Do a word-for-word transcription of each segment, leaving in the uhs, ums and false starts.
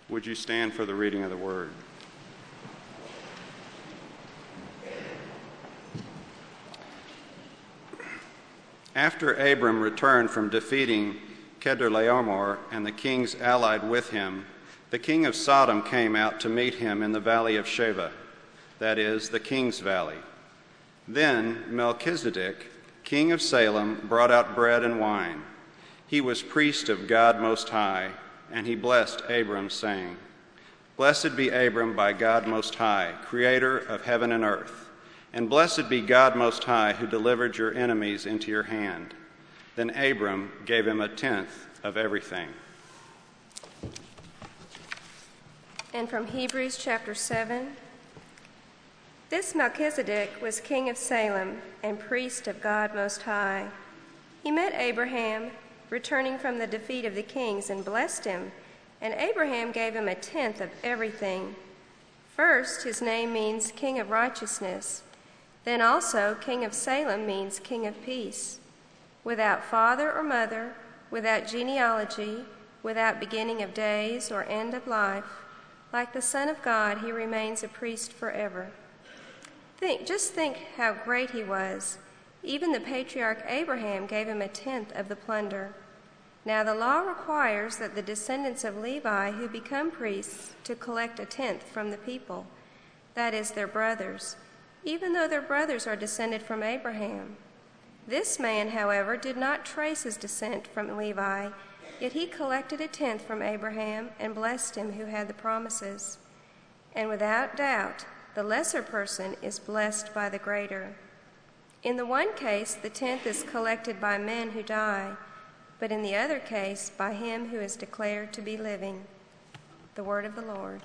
Would you stand for the reading of the word? After Abram returned from defeating Chedorlaomer and the kings allied with him, the king of Sodom came out to meet him in the valley of Sheba, that is, the king's valley. Then Melchizedek, king of Salem, brought out bread and wine. He was priest of God Most High, and he blessed Abram, saying, "Blessed be Abram by God Most High, creator of heaven and earth. And blessed be God Most High, who delivered your enemies into your hand." Then Abram gave him a tenth of everything. And from Hebrews chapter seven, this Melchizedek was king of Salem and priest of God Most High. He met Abraham, returning from the defeat of the kings, and blessed him, and Abraham gave him a tenth of everything. First, his name means King of Righteousness. Then also, King of Salem means King of Peace. Without father or mother, without genealogy, without beginning of days or end of life, like the Son of God, he remains a priest forever. Think, just think how great he was. Even the patriarch Abraham gave him a tenth of the plunder. Now the law requires that the descendants of Levi who become priests to collect a tenth from the people, that is, their brothers, even though their brothers are descended from Abraham. This man, however, did not trace his descent from Levi, yet he collected a tenth from Abraham and blessed him who had the promises. And without doubt, the lesser person is blessed by the greater. In the one case, the tenth is collected by men who die, but in the other case, by him who is declared to be living. The word of the Lord.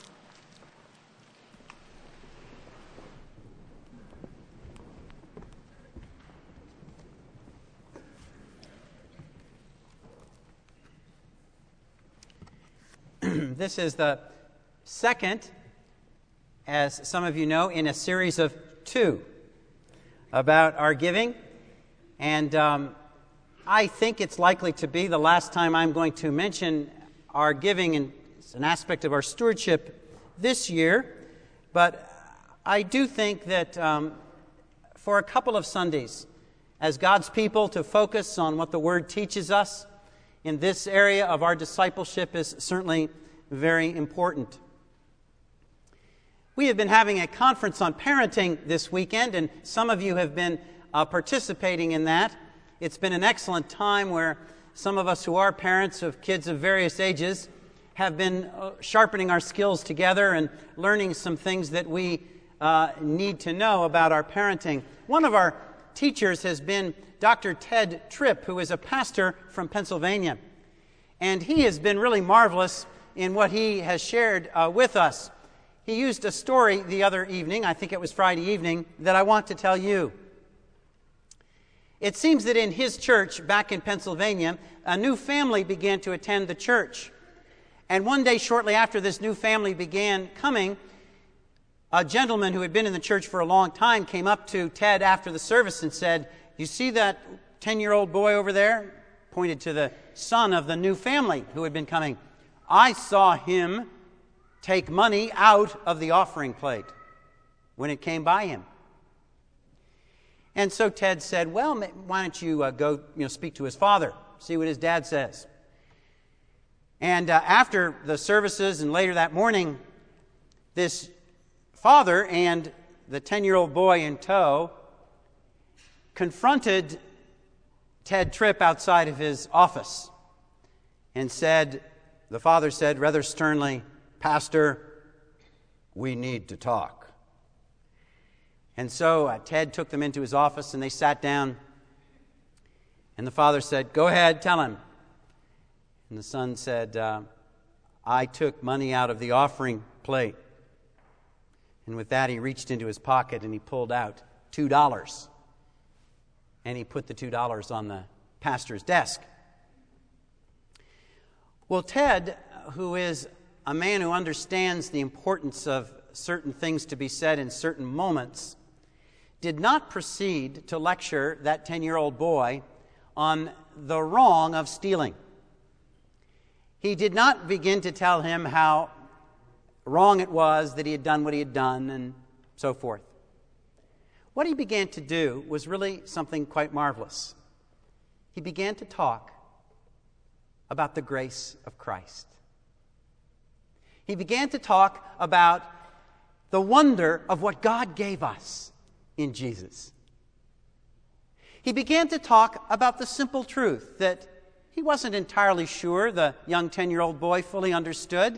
This is the second, as some of you know, in a series of two about our giving. And um, I think it's likely to be the last time I'm going to mention our giving, and it's an aspect of our stewardship this year. But I do think that um, for a couple of Sundays, as God's people, to focus on what the Word teaches us in this area of our discipleship is certainly very important. We have been having a conference on parenting this weekend, and some of you have been uh, participating in that. It's been an excellent time where some of us who are parents of kids of various ages have been uh, sharpening our skills together and learning some things that we uh, need to know about our parenting. One of our teachers has been Doctor Ted Tripp, who is a pastor from Pennsylvania. And he has been really marvelous in what he has shared uh, with us. He used a story the other evening, I think it was Friday evening, that I want to tell you. It seems that in his church back in Pennsylvania, a new family began to attend the church. And one day shortly after this new family began coming, a gentleman who had been in the church for a long time came up to Ted after the service and said, "You see that ten-year-old boy over there?" Pointed to the son of the new family who had been coming. "I saw him take money out of the offering plate when it came by him." And so Ted said, "Well, why don't you uh, go, you know, speak to his father, see what his dad says." And uh, after the services and later that morning, this father and the ten-year-old boy in tow confronted Ted Tripp outside of his office and said, the father said rather sternly, "Pastor, we need to talk." And so uh, Ted took them into his office and they sat down. And the father said, "Go ahead, tell him." And the son said, uh, "I took money out of the offering plate." And with that, he reached into his pocket and he pulled out two dollars. And he put the two dollars on the pastor's desk. Well, Ted, who is a man who understands the importance of certain things to be said in certain moments, did not proceed to lecture that ten-year-old boy on the wrong of stealing. He did not begin to tell him how wrong it was that he had done what he had done, and so forth. What he began to do was really something quite marvelous. He began to talk about the grace of Christ. He began to talk about the wonder of what God gave us in Jesus. He began to talk about the simple truth that he wasn't entirely sure the young ten-year-old boy fully understood.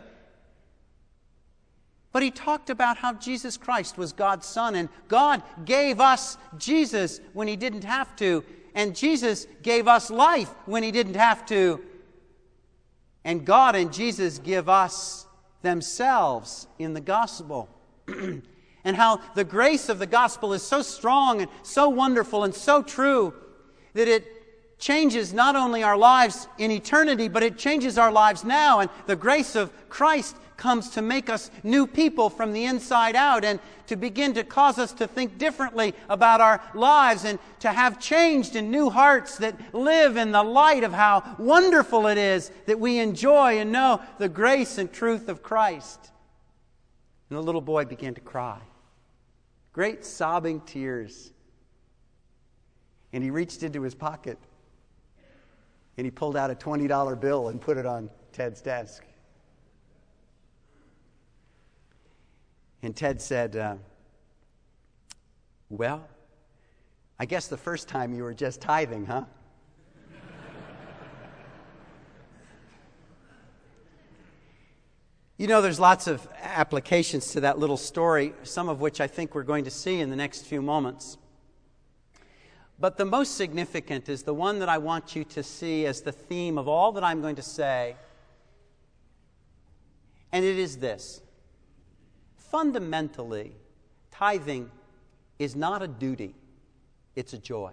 But he talked about how Jesus Christ was God's Son, and God gave us Jesus when he didn't have to, and Jesus gave us life when he didn't have to, and God and Jesus give us themselves in the gospel. And how the grace of the gospel is so strong and so wonderful and so true that it changes not only our lives in eternity, but it changes our lives now. And the grace of Christ comes to make us new people from the inside out and to begin to cause us to think differently about our lives and to have changed in new hearts that live in the light of how wonderful it is that we enjoy and know the grace and truth of Christ. And the little boy began to cry. Great sobbing tears. And he reached into his pocket and he pulled out a twenty dollar bill and put it on Ted's desk. And Ted said, uh, well, I guess the first time you were just tithing, huh? You know, there's lots of applications to that little story, some of which I think we're going to see in the next few moments. But the most significant is the one that I want you to see as the theme of all that I'm going to say. And it is this. Fundamentally, tithing is not a duty, it's a joy.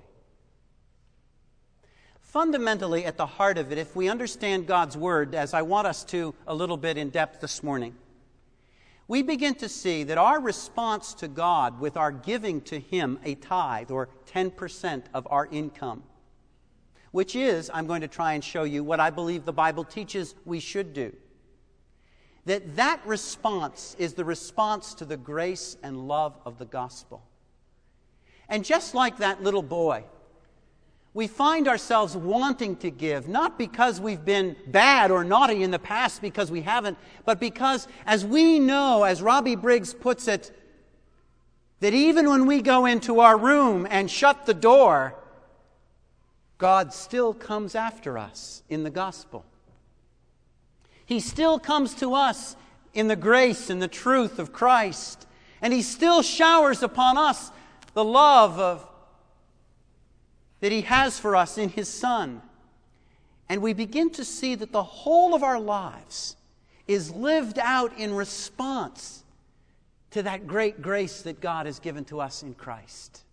Fundamentally, at the heart of it, if we understand God's Word, as I want us to a little bit in depth this morning, we begin to see that our response to God with our giving to Him a tithe, or ten percent of our income, which is, I'm going to try and show you what I believe the Bible teaches we should do, that that response is the response to the grace and love of the gospel. And just like that little boy, we find ourselves wanting to give, not because we've been bad or naughty in the past, because we haven't, but because, as we know, as Robbie Briggs puts it, that even when we go into our room and shut the door, God still comes after us in the gospel. He still comes to us in the grace and the truth of Christ, and He still showers upon us the love of that He has for us in His Son. And we begin to see that the whole of our lives is lived out in response to that great grace that God has given to us in Christ.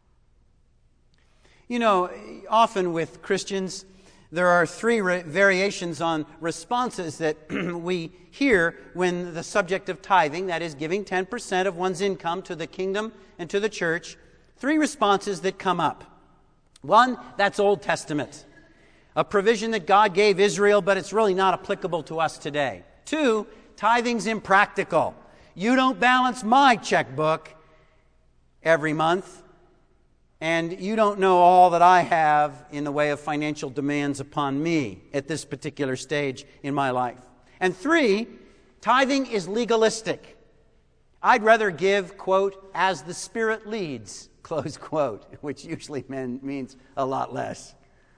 You know, often with Christians, there are three re- variations on responses that we hear when the subject of tithing, that is giving ten percent of one's income to the kingdom and to the church, three responses that come up. One, that's Old Testament, a provision that God gave Israel, but it's really not applicable to us today. Two, tithing's impractical. You don't balance my checkbook every month, and you don't know all that I have in the way of financial demands upon me at this particular stage in my life. And three, tithing is legalistic. I'd rather give, quote, as the Spirit leads, close quote, which usually means a lot less.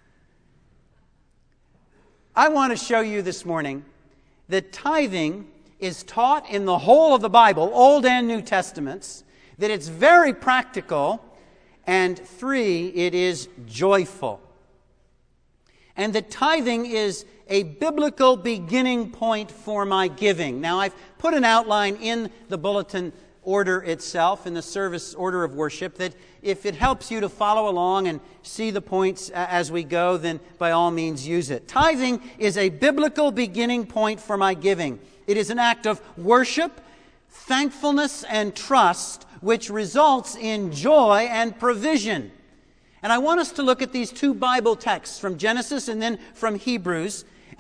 I want to show you this morning that tithing is taught in the whole of the Bible, Old and New Testaments, that it's very practical, and three, it is joyful. And that tithing is a biblical beginning point for my giving. Now, I've put an outline in the bulletin order itself, in the service order of worship, that if it helps you to follow along and see the points as we go, then by all means use it. Tithing is a biblical beginning point for my giving. It is an act of worship, thankfulness, and trust, which results in joy and provision. And I want us to look at these two Bible texts from Genesis and then from Hebrews,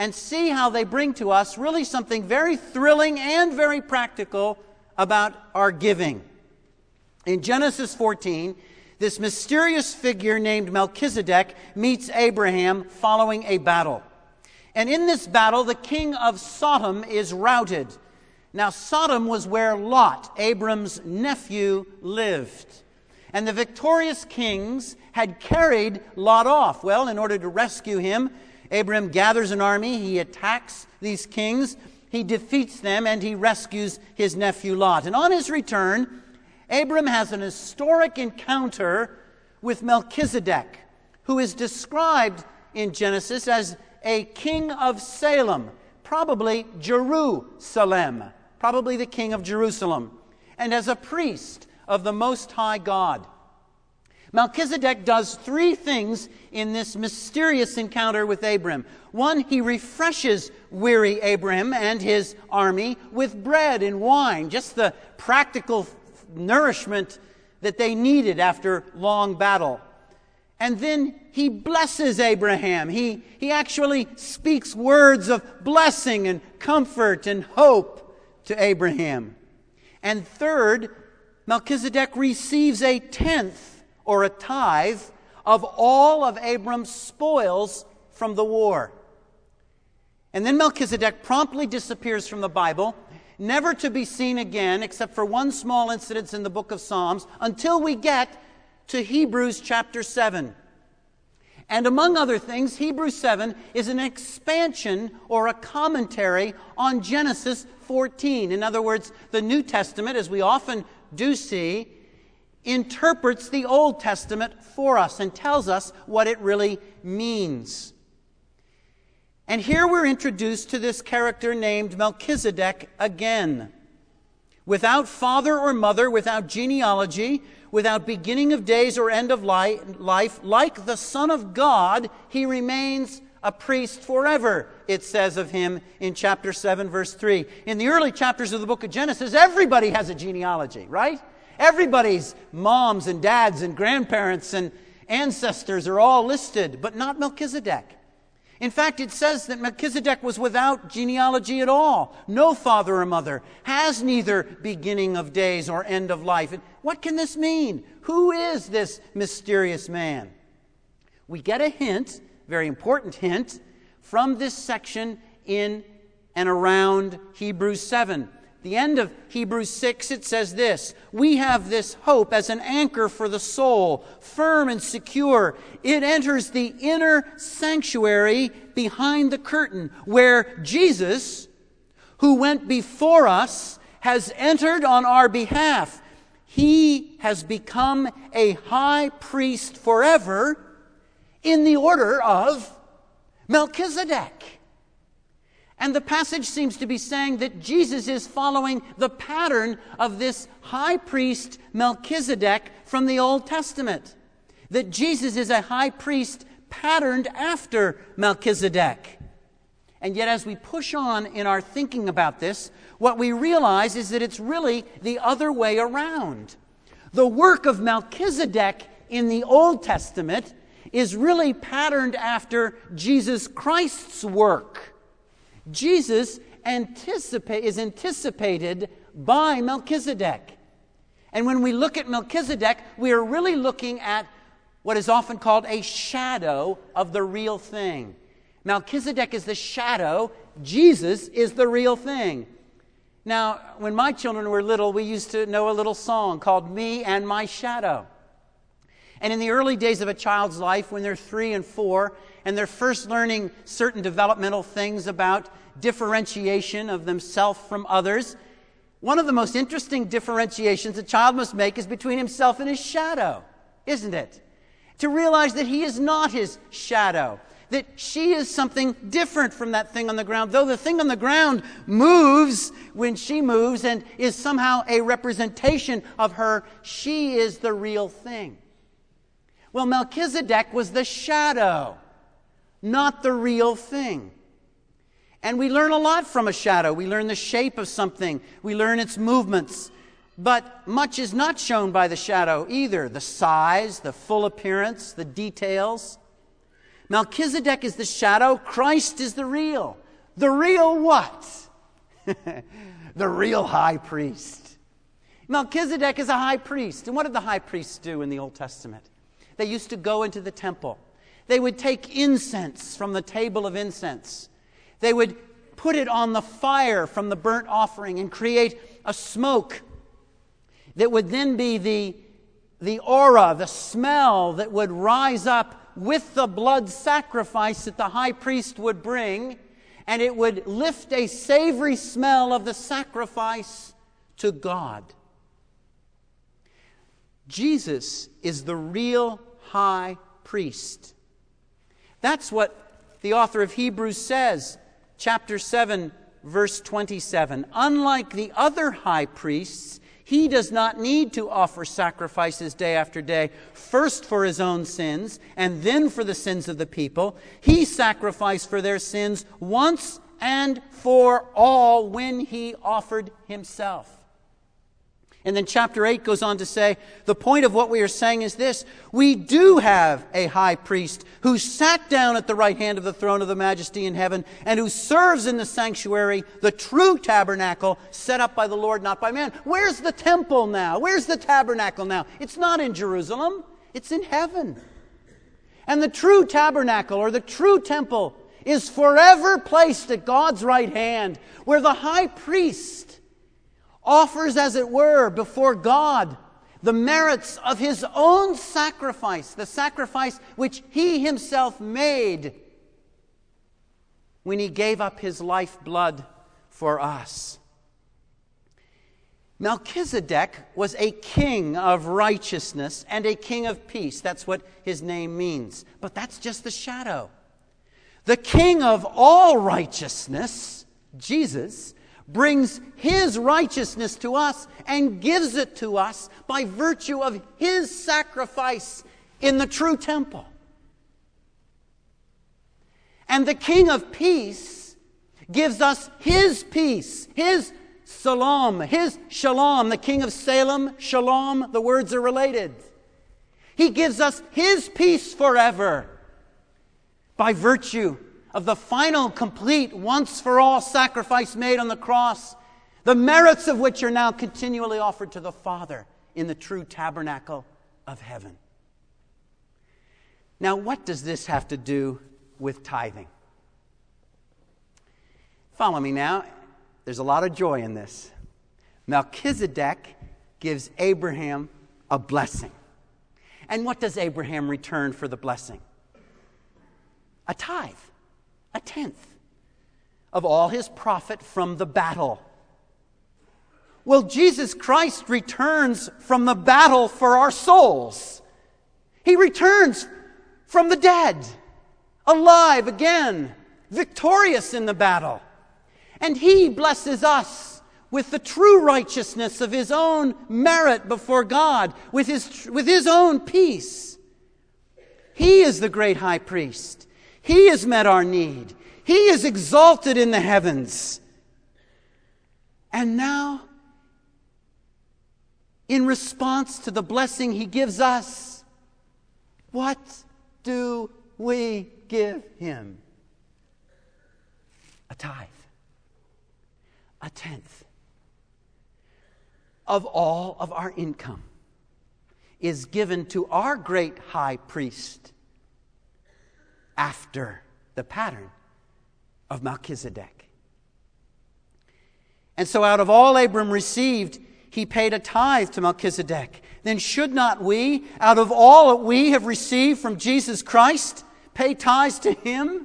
and see how they bring to us really something very thrilling and very practical about our giving. In Genesis fourteen, this mysterious figure named Melchizedek meets Abraham following a battle. And in this battle, the king of Sodom is routed. Now, Sodom was where Lot, Abram's nephew, lived. And the victorious kings had carried Lot off. Well, in order to rescue him, Abram gathers an army, he attacks these kings, he defeats them, and he rescues his nephew Lot. And on his return, Abram has an historic encounter with Melchizedek, who is described in Genesis as a king of Salem, probably Jerusalem, probably the king of Jerusalem, and as a priest of the Most High God. Melchizedek does three things in this mysterious encounter with Abram. One, he refreshes weary Abram and his army with bread and wine, just the practical nourishment that they needed after long battle. And then he blesses Abraham. He, he actually speaks words of blessing and comfort and hope to Abraham. And third, Melchizedek receives a tenth or a tithe of all of Abram's spoils from the war. And then Melchizedek promptly disappears from the Bible, never to be seen again except for one small incident in the book of Psalms, until we get to Hebrews chapter seven. And among other things, Hebrews seven is an expansion or a commentary on Genesis fourteen. In other words, the New Testament, as we often do see, interprets the Old Testament for us and tells us what it really means. And here we're introduced to this character named Melchizedek again. Without father or mother, without genealogy, without beginning of days or end of life, like the Son of God, he remains a priest forever, it says of him in chapter seven, verse three. In the early chapters of the book of Genesis, everybody has a genealogy, right? Everybody's moms and dads and grandparents and ancestors are all listed, but not Melchizedek. In fact, it says that Melchizedek was without genealogy at all, no father or mother, has neither beginning of days or end of life. And what can this mean? Who is this mysterious man? We get a hint, very important hint, from this section in and around Hebrews seven. The end of Hebrews six, it says this: we have this hope as an anchor for the soul, firm and secure. It enters the inner sanctuary behind the curtain, where Jesus, who went before us, has entered on our behalf. He has become a high priest forever in the order of Melchizedek. And the passage seems to be saying that Jesus is following the pattern of this high priest Melchizedek from the Old Testament. That Jesus is a high priest patterned after Melchizedek. And yet as we push on in our thinking about this, what we realize is that it's really the other way around. The work of Melchizedek in the Old Testament is really patterned after Jesus Christ's work. Jesus anticipate, is anticipated by Melchizedek. And when we look at Melchizedek, we are really looking at what is often called a shadow of the real thing. Melchizedek is the shadow. Jesus is the real thing. Now, when my children were little, we used to know a little song called Me and My Shadow. And in the early days of a child's life, when they're three and four, and they're first learning certain developmental things about differentiation of themselves from others, one of the most interesting differentiations a child must make is between himself and his shadow, isn't it? To realize that he is not his shadow, that she is something different from that thing on the ground. Though the thing on the ground moves when she moves and is somehow a representation of her, she is the real thing. Well, Melchizedek was the shadow, not the real thing. And we learn a lot from a shadow. We learn the shape of something. We learn its movements. But much is not shown by the shadow either. The size, the full appearance, the details. Melchizedek is the shadow. Christ is the real. The real what? The real high priest. Melchizedek is a high priest. And what did the high priests do in the Old Testament? They used to go into the temple. They would take incense from the table of incense. They would put it on the fire from the burnt offering and create a smoke that would then be the, the aura, the smell that would rise up with the blood sacrifice that the high priest would bring, and it would lift a savory smell of the sacrifice to God. Jesus is the real high priest. That's what the author of Hebrews says, chapter seven, verse twenty-seven. Unlike the other high priests, he does not need to offer sacrifices day after day, first for his own sins and then for the sins of the people. He sacrificed for their sins once and for all when he offered himself. And then chapter eight goes on to say, the point of what we are saying is this: we do have a high priest who sat down at the right hand of the throne of the majesty in heaven and who serves in the sanctuary, the true tabernacle set up by the Lord, not by man. Where's the temple now? Where's the tabernacle now? It's not in Jerusalem. It's in heaven. And the true tabernacle, or the true temple, is forever placed at God's right hand, where the high priest offers, as it were, before God the merits of his own sacrifice, the sacrifice which he himself made when he gave up his lifeblood for us. Melchizedek was a king of righteousness and a king of peace. That's what his name means. But that's just the shadow. The king of all righteousness, Jesus, brings his righteousness to us and gives it to us by virtue of his sacrifice in the true temple. And the King of Peace gives us his peace, his salam, his shalom. The King of Salem, shalom, the words are related. He gives us his peace forever by virtue of the final, complete, once-for-all sacrifice made on the cross, the merits of which are now continually offered to the Father in the true tabernacle of heaven. Now, what does this have to do with tithing? Follow me now. There's a lot of joy in this. Melchizedek gives Abraham a blessing. And what does Abraham return for the blessing? A tithe. A tenth of all his profit from the battle. Well, Jesus Christ returns from the battle for our souls. He returns from the dead, alive again, victorious in the battle. And he blesses us with the true righteousness of his own merit before God, with his, with his own peace. He is the great high priest. He has met our need. He is exalted in the heavens. And now, in response to the blessing he gives us, what do we give him? A tithe. A tenth of all of our income is given to our great high priest after the pattern of Melchizedek. And so out of all Abram received, he paid a tithe to Melchizedek. Then should not we, out of all that we have received from Jesus Christ, pay tithes to him?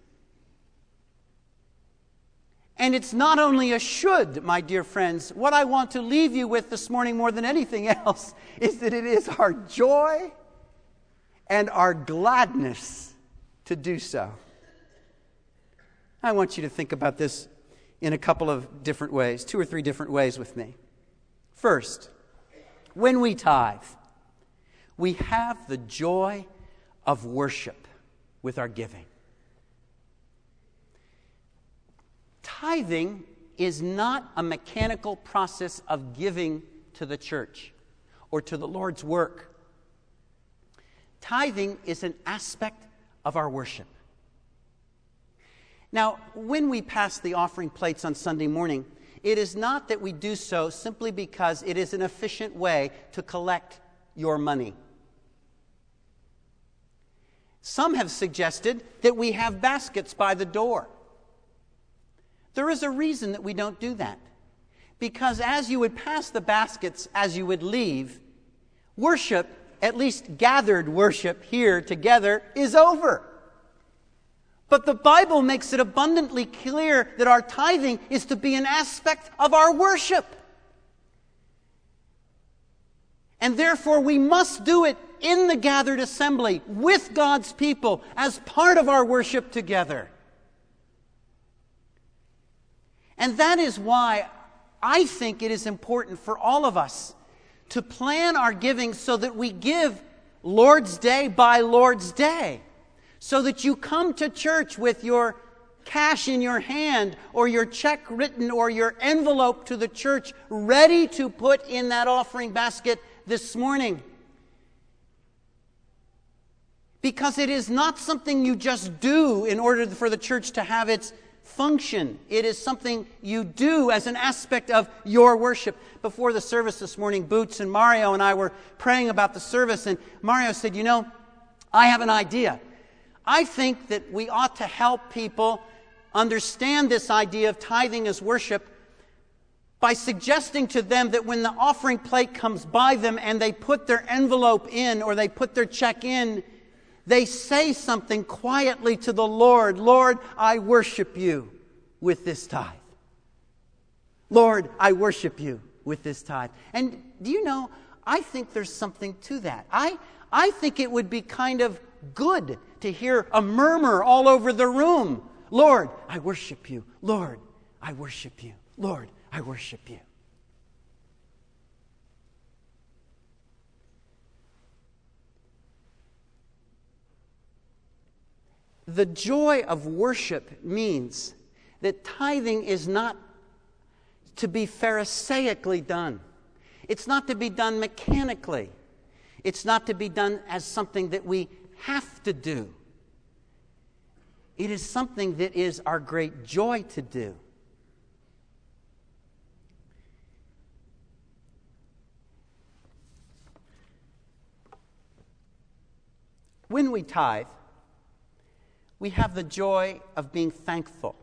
And it's not only a should, my dear friends. What I want to leave you with this morning more than anything else is that it is our joy and our gladness to do so. I want you to think about this in a couple of different ways, two or three different ways with me. First, when we tithe, we have the joy of worship with our giving. Tithing is not a mechanical process of giving to the church or to the Lord's work. Tithing is an aspect of our worship. Now, when we pass the offering plates on Sunday morning, it is not that we do so simply because it is an efficient way to collect your money. Some have suggested that we have baskets by the door. There is a reason that we don't do that. Because as you would pass the baskets as you would leave, worship, at least gathered worship here together, is over. But the Bible makes it abundantly clear that our tithing is to be an aspect of our worship. And therefore we must do it in the gathered assembly with God's people as part of our worship together. And that is why I think it is important for all of us to plan our giving so that we give Lord's Day by Lord's Day. So that you come to church with your cash in your hand or your check written or your envelope to the church ready to put in that offering basket this morning. Because it is not something you just do in order for the church to have its function. It is something you do as an aspect of your worship. Before the service this morning, Boots and Mario and I were praying about the service, and Mario said, you know, I have an idea. I think that we ought to help people understand this idea of tithing as worship by suggesting to them that when the offering plate comes by them and they put their envelope in or they put their check in, they say something quietly to the Lord. Lord, I worship you with this tithe. Lord, I worship you with this tithe. And do you know, I think there's something to that. I, I think it would be kind of good to hear a murmur all over the room. Lord, I worship you. Lord, I worship you. Lord, I worship you. The joy of worship means that tithing is not to be pharisaically done. It's not to be done mechanically. It's not to be done as something that we have to do. It is something that is our great joy to do. When we tithe, we have the joy of being thankful.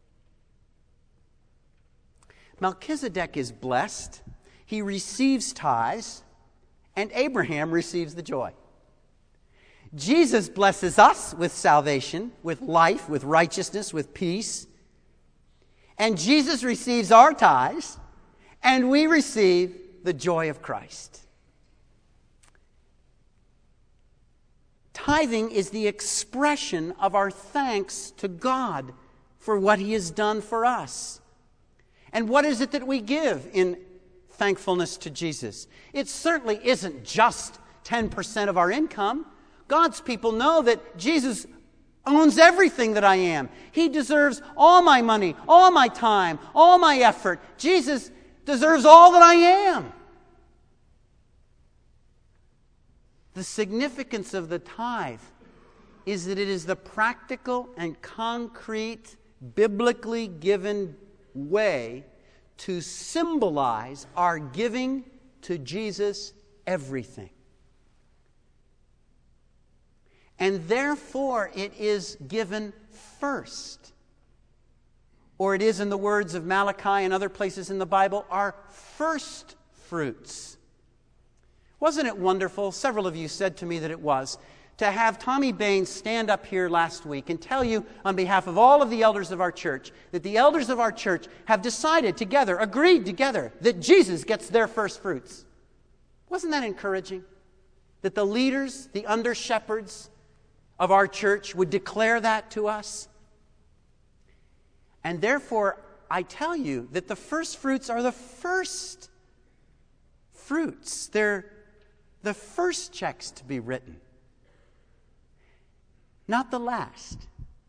Melchizedek is blessed. He receives tithes, and Abraham receives the joy. Jesus blesses us with salvation, with life, with righteousness, with peace. And Jesus receives our tithes, and we receive the joy of Christ. Tithing is the expression of our thanks to God for what He has done for us. And what is it that we give in thankfulness to Jesus? It certainly isn't just ten percent of our income. God's people know that Jesus owns everything that I am. He deserves all my money, all my time, all my effort. Jesus deserves all that I am. The significance of the tithe is that it is the practical and concrete, biblically given way to symbolize our giving to Jesus everything. And therefore it is given first. Or it is, in the words of Malachi and other places in the Bible, our first fruits. Wasn't it wonderful? Several of you said to me that it was. To have Tommy Baines stand up here last week and tell you on behalf of all of the elders of our church that the elders of our church have decided together, agreed together, that Jesus gets their first fruits. Wasn't that encouraging? That the leaders, the under-shepherds of our church would declare that to us. And therefore, I tell you that the first fruits are the first fruits. They're the first checks to be written, not the last.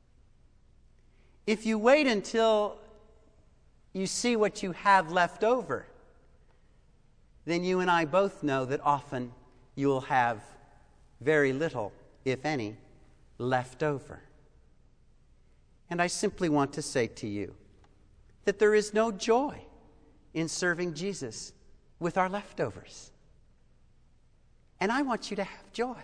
If you wait until you see what you have left over, then you and I both know that often you will have very little, if any, left over. And I simply want to say to you that there is no joy in serving Jesus with our leftovers. And I want you to have joy.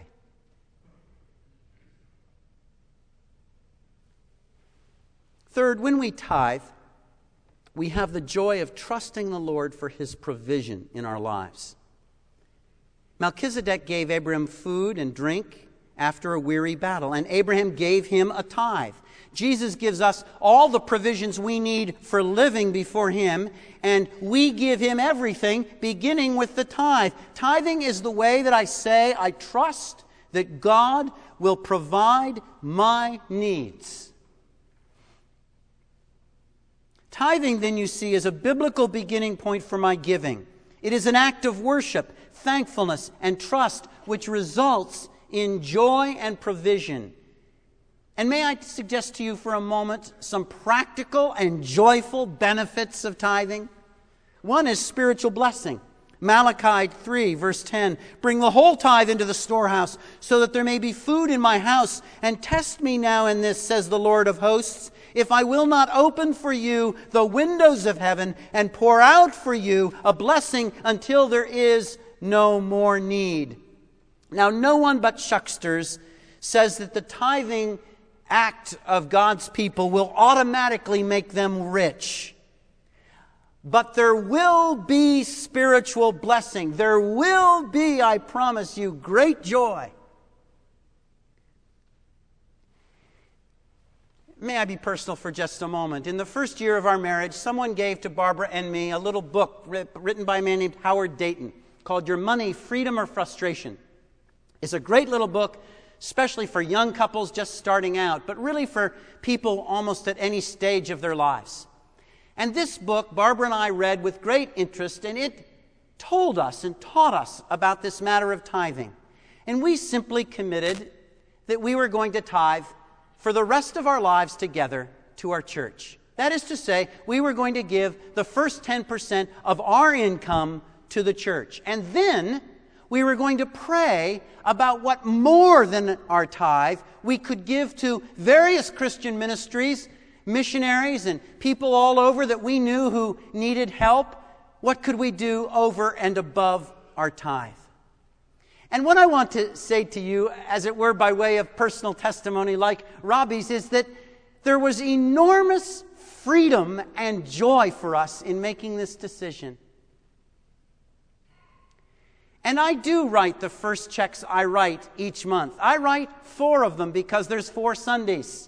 Third, when we tithe, we have the joy of trusting the Lord for His provision in our lives. Melchizedek gave Abraham food and drink after a weary battle, and Abraham gave him a tithe. Jesus gives us all the provisions we need for living before Him, and we give Him everything, beginning with the tithe. Tithing is the way that I say I trust that God will provide my needs. Tithing, then, you see, is a biblical beginning point for my giving. It is an act of worship, thankfulness, and trust, which results in joy and provision. And may I suggest to you for a moment some practical and joyful benefits of tithing? One is spiritual blessing. Malachi three, verse ten, "Bring the whole tithe into the storehouse, so that there may be food in my house, and test me now in this, says the Lord of hosts, if I will not open for you the windows of heaven and pour out for you a blessing until there is no more need." Now, no one but shucksters says that the tithing act of God's people will automatically make them rich. But there will be spiritual blessing. There will be, I promise you, great joy. May I be personal for just a moment? In the first year of our marriage, someone gave to Barbara and me a little book written by a man named Howard Dayton called Your Money, Freedom or Frustration. It's a great little book, especially for young couples just starting out, but really for people almost at any stage of their lives. And this book, Barbara and I read with great interest, and it told us and taught us about this matter of tithing. And we simply committed that we were going to tithe for the rest of our lives together to our church. That is to say, we were going to give the first ten percent of our income to the church. And then we were going to pray about what more than our tithe we could give to various Christian ministries, missionaries, and people all over that we knew who needed help. What could we do over and above our tithe? And what I want to say to you, as it were by way of personal testimony like Robbie's, is that there was enormous freedom and joy for us in making this decision. And I do write the first checks I write each month. I write four of them because there's four Sundays.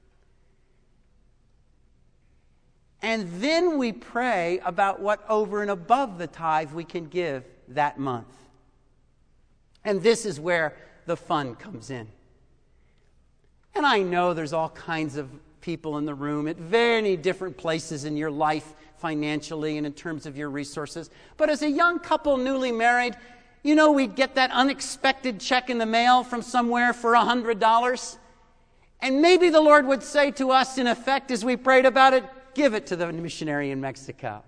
And then we pray about what over and above the tithe we can give that month. And this is where the fun comes in. And I know there's all kinds of people in the room at very different places in your life financially and in terms of your resources. But as a young couple newly married, you know, we'd get that unexpected check in the mail from somewhere for one hundred dollars. And maybe the Lord would say to us, in effect, as we prayed about it, give it to the missionary in Mexico.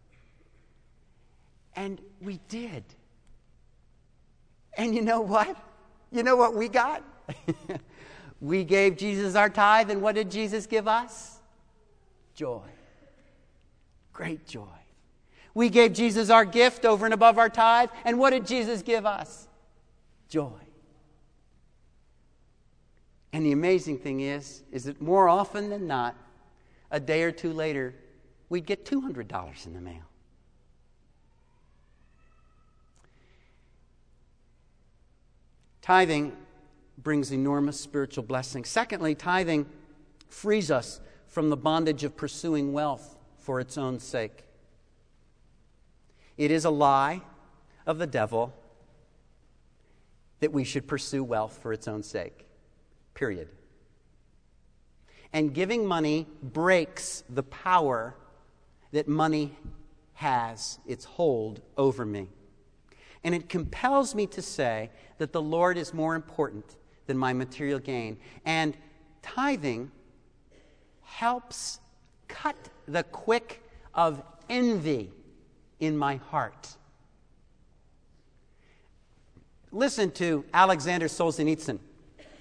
And we did. And you know what? You know what we got? We gave Jesus our tithe, and what did Jesus give us? Joy. Great joy. We gave Jesus our gift over and above our tithe, and what did Jesus give us? Joy. And the amazing thing is, is that more often than not, a day or two later, we'd get two hundred dollars in the mail. Tithing brings enormous spiritual blessing. Secondly, tithing frees us from the bondage of pursuing wealth for its own sake. It is a lie of the devil that we should pursue wealth for its own sake. Period. And giving money breaks the power that money has, its hold over me. And it compels me to say that the Lord is more important than my material gain. And tithing helps cut the quick of envy in my heart. Listen to Alexander Solzhenitsyn.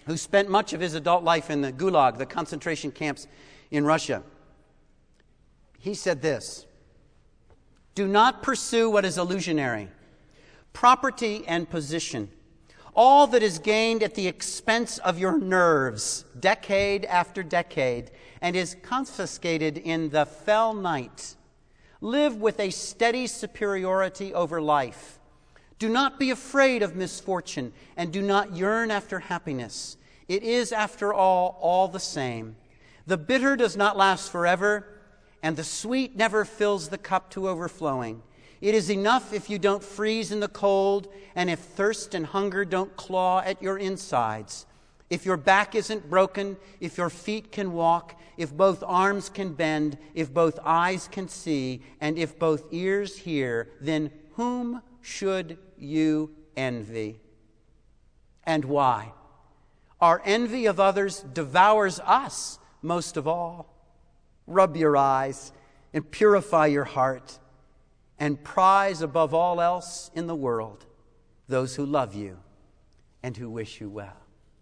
who spent much of his adult life in the Gulag, the concentration camps in Russia. He said this: "Do not pursue what is illusionary, property and position, all that is gained at the expense of your nerves, decade after decade, and is confiscated in the fell night. Live with a steady superiority over life. Do not be afraid of misfortune, and do not yearn after happiness. It is, after all, all the same. The bitter does not last forever, and the sweet never fills the cup to overflowing. It is enough if you don't freeze in the cold, and if thirst and hunger don't claw at your insides. If your back isn't broken, if your feet can walk, if both arms can bend, if both eyes can see, and if both ears hear, then whom should you envy? And why? Our envy of others devours us most of all. Rub your eyes and purify your heart, and prize above all else in the world those who love you and who wish you well."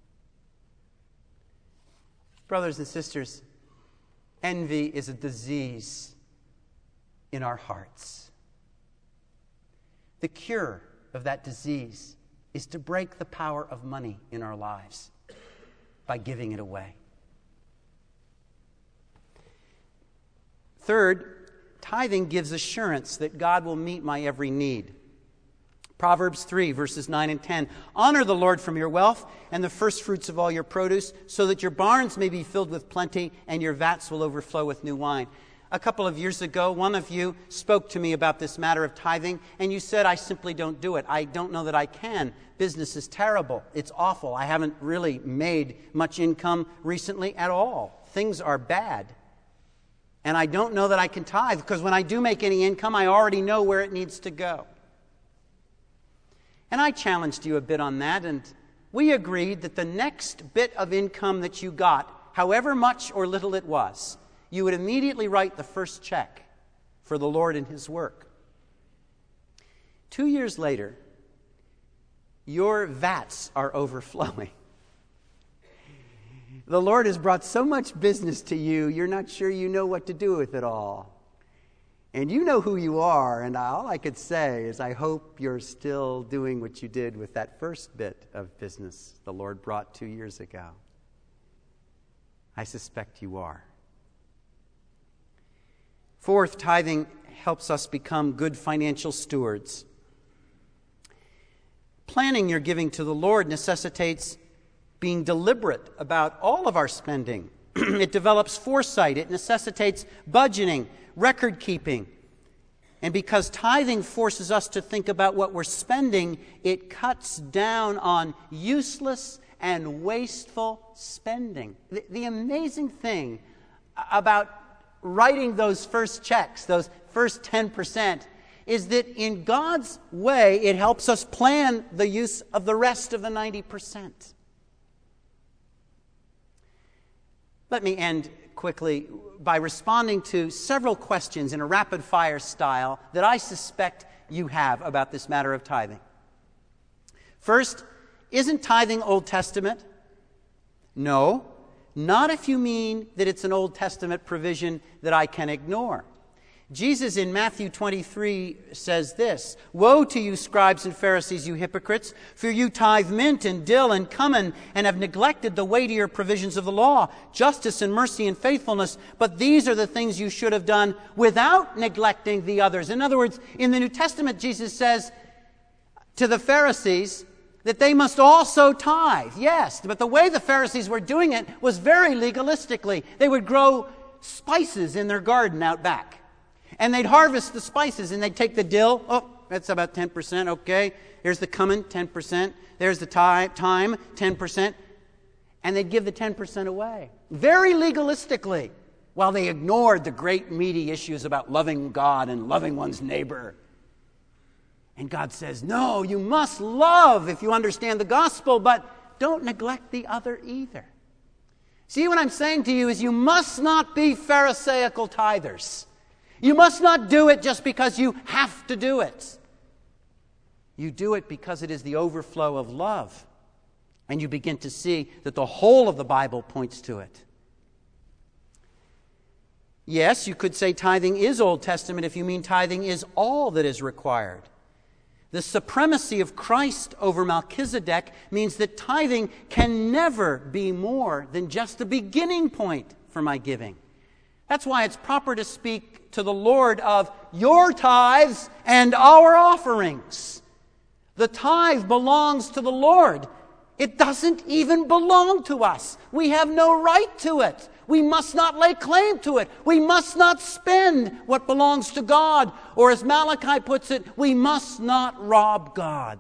Brothers and sisters, envy is a disease in our hearts. The cure of that disease is to break the power of money in our lives by giving it away. Third, tithing gives assurance that God will meet my every need. Proverbs three, verses nine and ten. "Honor the Lord from your wealth and the first fruits of all your produce, so that your barns may be filled with plenty and your vats will overflow with new wine." A couple of years ago, one of you spoke to me about this matter of tithing, and you said, "I simply don't do it. I don't know that I can. Business is terrible. It's awful. I haven't really made much income recently at all. Things are bad. And I don't know that I can tithe, because when I do make any income, I already know where it needs to go." And I challenged you a bit on that, and we agreed that the next bit of income that you got, however much or little it was, you would immediately write the first check for the Lord and His work. Two years later, your vats are overflowing. The Lord has brought so much business to you, you're not sure you know what to do with it all. And you know who you are, and all I could say is I hope you're still doing what you did with that first bit of business the Lord brought two years ago. I suspect you are. Fourth, tithing helps us become good financial stewards. Planning your giving to the Lord necessitates being deliberate about all of our spending. It develops foresight. It necessitates budgeting, record keeping. And because tithing forces us to think about what we're spending, it cuts down on useless and wasteful spending. The, the amazing thing about writing those first checks, those first ten percent, is that in God's way, it helps us plan the use of the rest of the ninety percent. Let me end quickly by responding to several questions in a rapid-fire style that I suspect you have about this matter of tithing. First, isn't tithing Old Testament? No, not if you mean that it's an Old Testament provision that I can ignore. Jesus in Matthew twenty-three says this: "Woe to you, scribes and Pharisees, you hypocrites, for you tithe mint and dill and cumin, and have neglected the weightier provisions of the law, justice and mercy and faithfulness. But these are the things you should have done without neglecting the others." In other words, in the New Testament, Jesus says to the Pharisees that they must also tithe. Yes, but the way the Pharisees were doing it was very legalistically. They would grow spices in their garden out back. And they'd harvest the spices, and they'd take the dill. Oh, that's about ten percent, okay. Here's the cumin, ten percent. There's the thyme, ten percent. And they'd give the ten percent away. Very legalistically, while they ignored the great meaty issues about loving God and loving one's neighbor. And God says, no, you must love if you understand the gospel, but don't neglect the other either. See, what I'm saying to you is you must not be Pharisaical tithers. You must not do it just because you have to do it. You do it because it is the overflow of love And you begin to see that the whole of the Bible points to it. Yes, you could say tithing is Old Testament if you mean tithing is all that is required. The supremacy of Christ over Melchizedek means that tithing can never be more than just the beginning point for my giving. That's why it's proper to speak to the Lord of your tithes and our offerings. The tithe belongs to the Lord. It doesn't even belong to us. We have no right to it. We must not lay claim to it. We must not spend what belongs to God. Or as Malachi puts it, we must not rob God.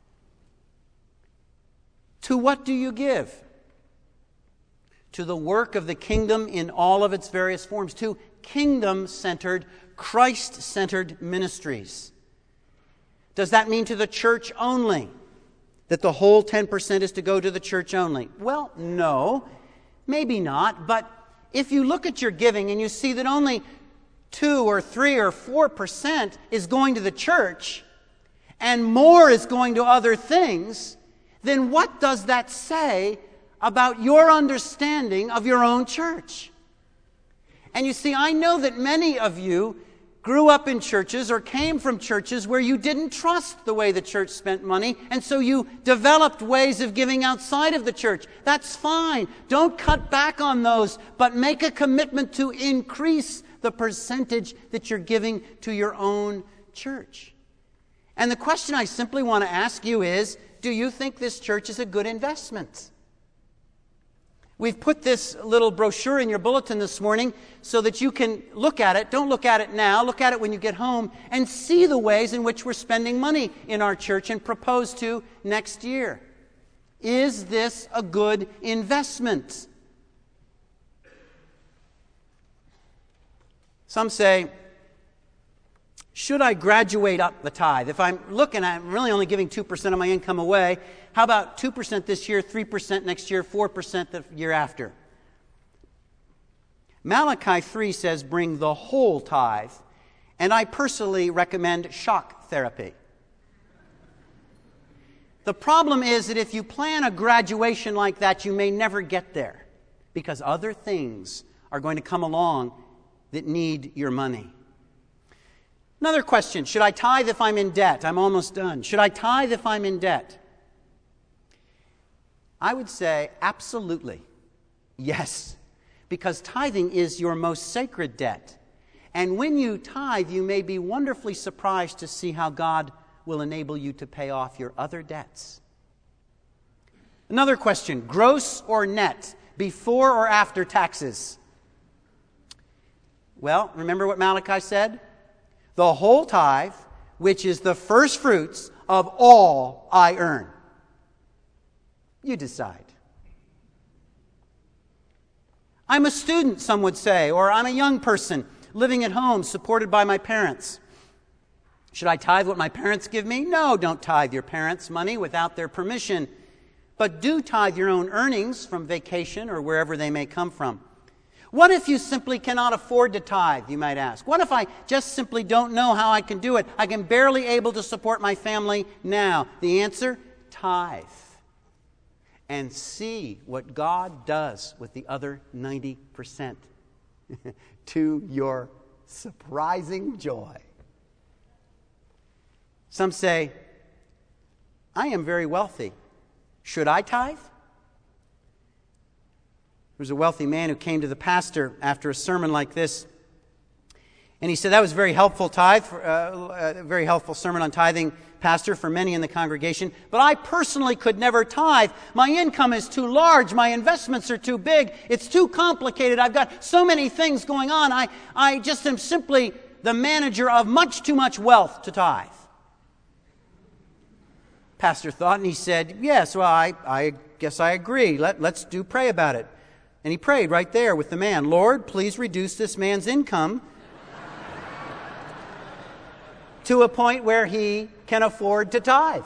To what do you give? To the work of the kingdom in all of its various forms. To kingdom-centered, Christ-centered ministries. Does that mean to the church only? That the whole ten percent is to go to the church only? Well, no. Maybe not, but if you look at your giving and you see that only two or three or four percent is going to the church and more is going to other things, then what does that say about your understanding of your own church? And you see, I know that many of you grew up in churches or came from churches where you didn't trust the way the church spent money, and so you developed ways of giving outside of the church. That's fine. Don't cut back on those, but make a commitment to increase the percentage that you're giving to your own church. And the question I simply want to ask you is, do you think this church is a good investment? We've put this little brochure in your bulletin this morning so that you can look at it. Don't look at it now. Look at it when you get home and see the ways in which we're spending money in our church and propose to next year. Is this a good investment? Some say, should I graduate up the tithe? If I'm looking at, I'm really only giving two percent of my income away, how about two percent this year, three percent next year, four percent the year after? Malachi three says bring the whole tithe, and I personally recommend shock therapy. The problem is that if you plan a graduation like that, you may never get there because other things are going to come along that need your money. Another question, should I tithe if I'm in debt? I'm almost done. Should I tithe if I'm in debt? I would say absolutely, yes, because tithing is your most sacred debt. And when you tithe, you may be wonderfully surprised to see how God will enable you to pay off your other debts. Another question, gross or net, before or after taxes? Well, remember what Malachi said? The whole tithe, which is the first fruits of all I earn. You decide. I'm a student, some would say, or I'm a young person living at home, supported by my parents. Should I tithe what my parents give me? No, don't tithe your parents' money without their permission. But do tithe your own earnings from vacation or wherever they may come from. What if you simply cannot afford to tithe, you might ask? What if I just simply don't know how I can do it? I can barely able to support my family now. The answer, tithe. And see what God does with the other ninety percent to your surprising joy. Some say, I am very wealthy. Should I tithe? There was a wealthy man who came to the pastor after a sermon like this, and he said, that was a very helpful tithe, for, uh, a very helpful sermon on tithing, pastor, for many in the congregation, but I personally could never tithe. My income is too large. My investments are too big. It's too complicated. I've got so many things going on. I, I just am simply the manager of much too much wealth to tithe. Pastor thought, and he said, yes, well, I, I guess I agree. Let, let's do pray about it. And he prayed right there with the man, Lord, please reduce this man's income to a point where he can afford to tithe.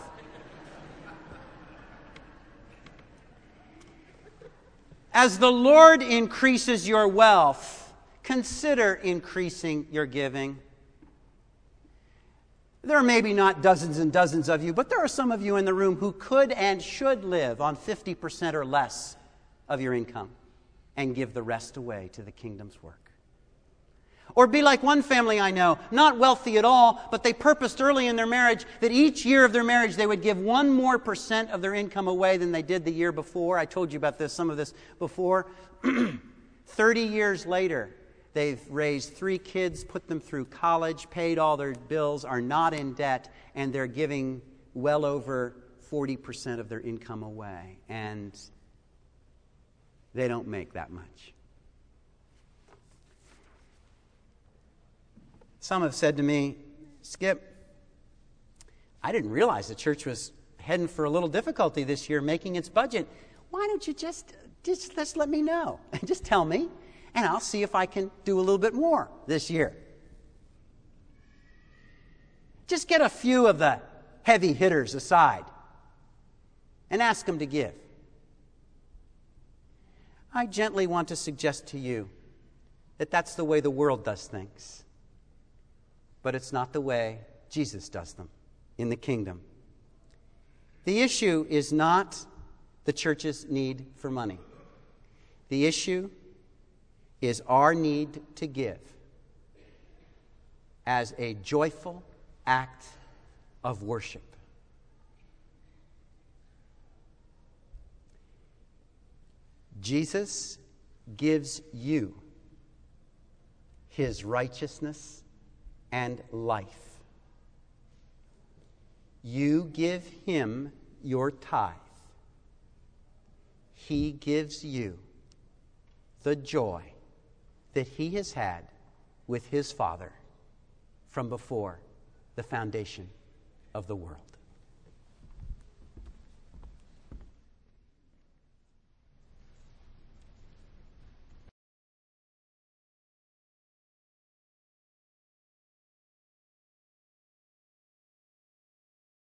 As the Lord increases your wealth, consider increasing your giving. There are maybe not dozens and dozens of you, but there are some of you in the room who could and should live on fifty percent or less of your income and give the rest away to the kingdom's work. Or be like one family I know, not wealthy at all, but they purposed early in their marriage that each year of their marriage they would give one more percent of their income away than they did the year before. I told you about this, some of this before. Thirty years later, they've raised three kids, put them through college, paid all their bills, are not in debt, and they're giving well over forty percent of their income away. And they don't make that much. Some have said to me, Skip, I didn't realize the church was heading for a little difficulty this year making its budget. Why don't you just, just, just let me know? Just tell me, and I'll see if I can do a little bit more this year. Just get a few of the heavy hitters aside and ask them to give. I gently want to suggest to you that that's the way the world does things. But it's not the way Jesus does them in the kingdom. The issue is not the church's need for money. The issue is our need to give as a joyful act of worship. Jesus gives you his righteousness and life. You give him your tithe. He gives you the joy that he has had with his Father from before the foundation of the world.